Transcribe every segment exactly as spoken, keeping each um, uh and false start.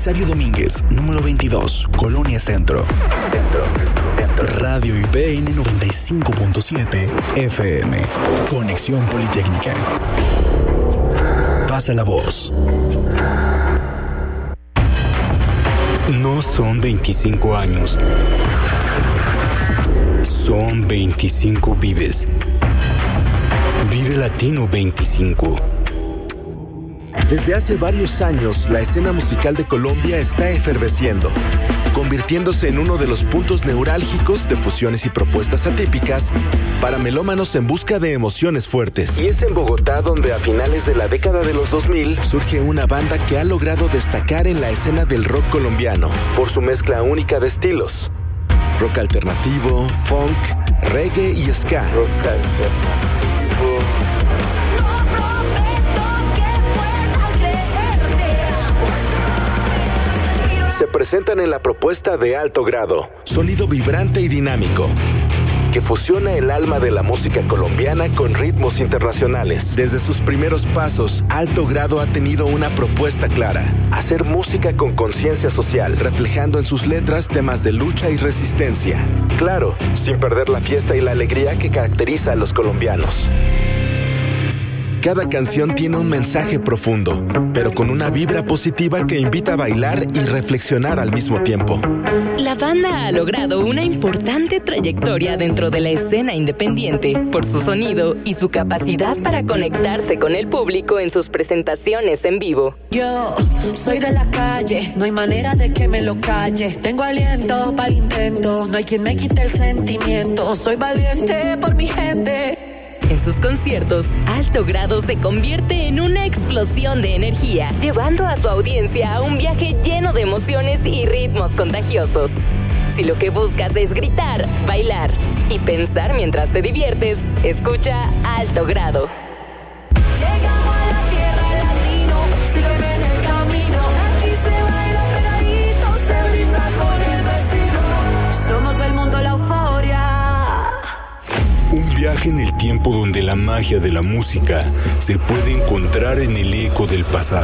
Belisario Domínguez, número veintidós, Colonia Centro. Centro, Centro. Radio I P N noventa y cinco punto siete F M. Conexión Politécnica. Pasa la voz. No son veinticinco años. Son veinticinco vives. Vive Latino veinticinco. Desde hace varios años, la escena musical de Colombia está efervesciendo, convirtiéndose en uno de los puntos neurálgicos de fusiones y propuestas atípicas para melómanos en busca de emociones fuertes. Y es en Bogotá donde a finales de la década de los dos mil surge una banda que ha logrado destacar en la escena del rock colombiano por su mezcla única de estilos: rock alternativo, funk, reggae y ska. Rock alternativo. Se presentan en la propuesta de Alto Grado, sonido vibrante y dinámico, que fusiona el alma de la música colombiana con ritmos internacionales. Desde sus primeros pasos, Alto Grado ha tenido una propuesta clara: hacer música con conciencia social, reflejando en sus letras temas de lucha y resistencia. Claro, sin perder la fiesta y la alegría que caracteriza a los colombianos. Cada canción tiene un mensaje profundo, pero con una vibra positiva que invita a bailar y reflexionar al mismo tiempo. La banda ha logrado una importante trayectoria dentro de la escena independiente por su sonido y su capacidad para conectarse con el público en sus presentaciones en vivo. Yo soy de la calle, no hay manera de que me lo calle. Tengo aliento para el intento, no hay quien me quite el sentimiento. Soy valiente por mi gente. En sus conciertos, Alto Grado se convierte en una explosión de energía, llevando a su audiencia a un viaje lleno de emociones y ritmos contagiosos. Si lo que buscas es gritar, bailar y pensar mientras te diviertes, escucha Alto Grado. Llegamos a la tierra latino, sígueme en el camino. Aquí se baila pegadito, se brinda con el vecino. Somos el mundo, la euforia. Un viaje en el tiempo donde la magia de la música se puede encontrar en el eco del pasado.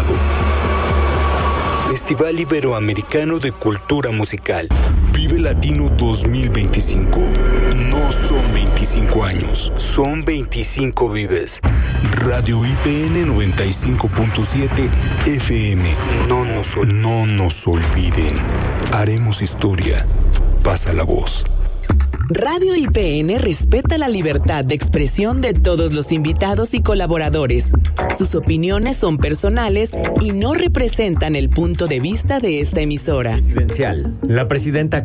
Festival Iberoamericano de Cultura Musical. Vive Latino dos mil veinticinco. No son veinticinco años, son veinticinco vives. Radio I P N noventa y cinco punto siete F M. No nos, no nos olviden. Haremos historia. Pasa la voz. Radio I P N respeta la libertad de expresión de todos los invitados y colaboradores. Sus opiniones son personales y no representan el punto de vista de esta emisora. Presidencial. La presidenta